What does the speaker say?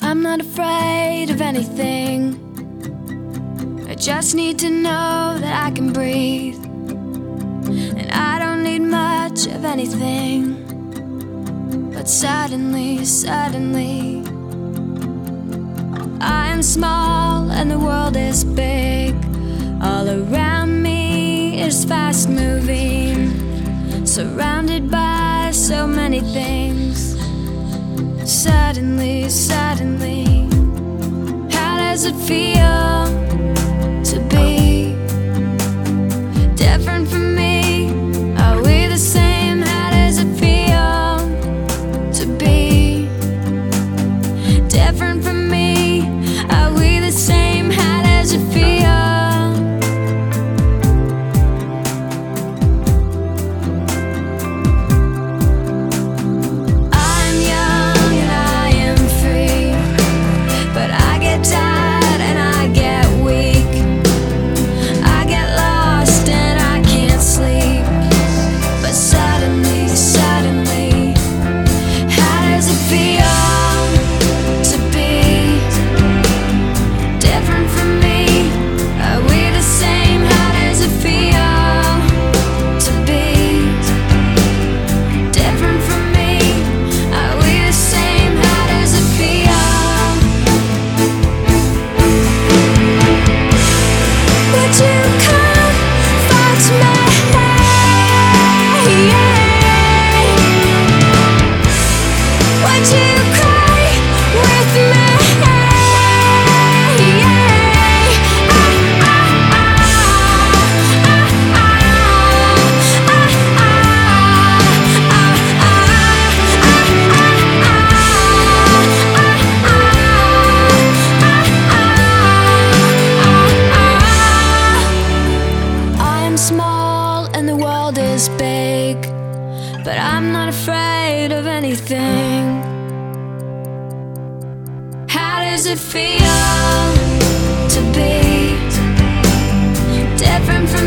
I'm not afraid of anything. I just need to know that I can breathe, and I don't need much of anything. But suddenly, I am small and the world is big. All around me is fast moving, surrounded by so many things. Suddenly, how does it feel to be different from me? Are we the same? How does it feel to be different from me? Are we the same? How does it feel? Is big, but I'm not afraid of anything. How does it feel to be different from